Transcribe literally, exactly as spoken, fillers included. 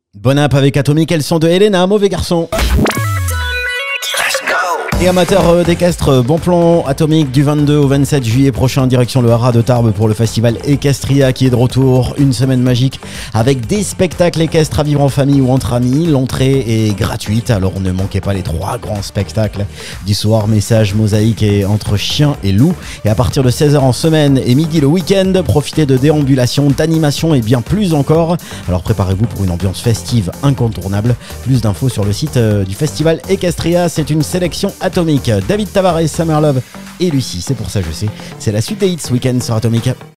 Bon app avec Atomic, elles sont de Elena, mauvais garçon. Et amateurs d'équestre, bon plan Atomic du vingt-deux au vingt-sept juillet prochain, direction le Haras de Tarbes pour le festival Equestria qui est de retour. Une semaine magique avec des spectacles équestres à vivre en famille ou entre amis. L'entrée est gratuite, alors ne manquez pas les trois grands spectacles du soir. Message, mosaïque et entre chiens et loups. Et à partir de seize heures en semaine et midi le week-end, profitez de déambulations, d'animations et bien plus encore. Alors préparez-vous pour une ambiance festive incontournable. Plus d'infos sur le site du festival Equestria. C'est une sélection Atomic. David Tavares, Summer Love et Lucie, c'est pour ça je sais. C'est la suite des hits week-end sur Atomic.